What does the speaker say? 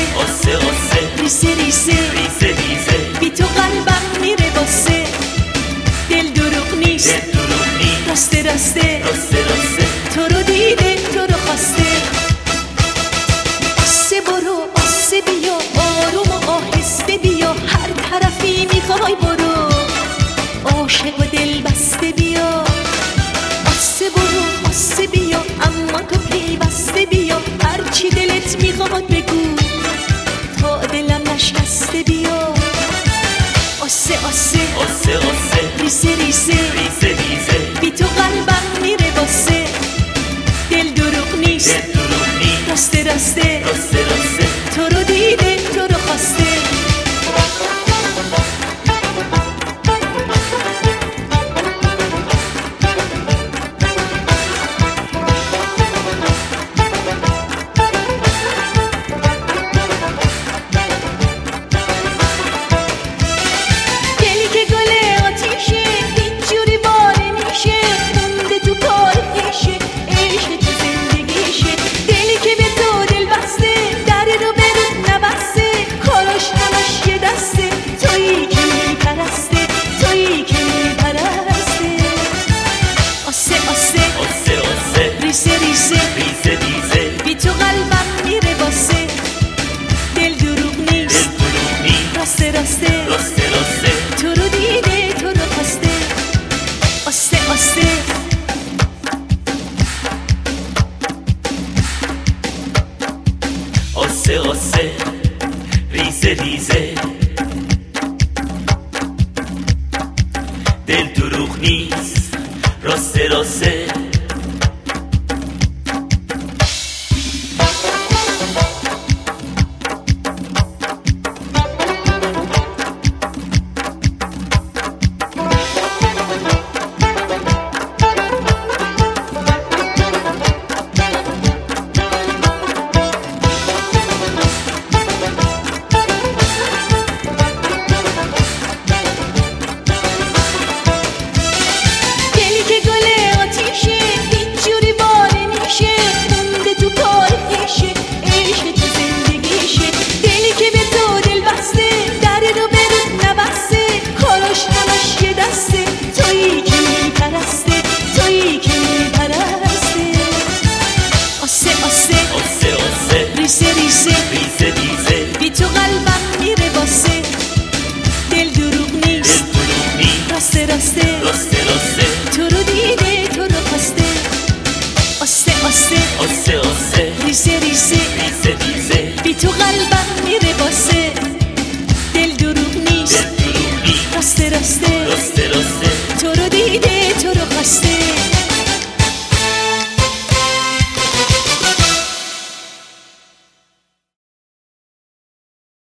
آسه آسه ریسه ریسه ریزه ریزه بی تو قلبم میره واسه دل دروغ نیست دل دروغ نیست راسته راسته راسته راسته تو رو دیده تو رو خواسته آسه برو آسه بیا آروم و آهسته بیا هر طرفی میخوای برو عاشق و دل بسته بیا آسه برو آسه بیا اما تو پیوسته بیا هرچی دلت میخواد بگو تا دلم نشکسته بیا آسه آسه آسه آسه ریسه ریسه ریزه ریزه بی تو قلبم میره واسه دل دروغ نیست دل دروغ نیست راسته راسته راسته راسته تو رو دیده تو رو خواسته ریسه ریسه ریزه ریزه بی تو قلبم میره واسه دل دروغ نیست دل دروغ نیست راسته راسته راسته راسته تو رو دیده تو رو خواسته آسه آسه آسه آسه ریزه ریزه دل دروغ نیست راسته راسته ریسه ریسه ریزه ریزه بی تو قلبم میره واسه دل دروغ نیست دل دروغ نیست راسته راسته راسته راسته تو رو دیده تو رو خواسته آسه آسه آسه آسه ریسه ریسه ریزه ریزه بی تو قلبم میره واسه دل دروغ نیست دل دروغ نیست راسته راسته راسته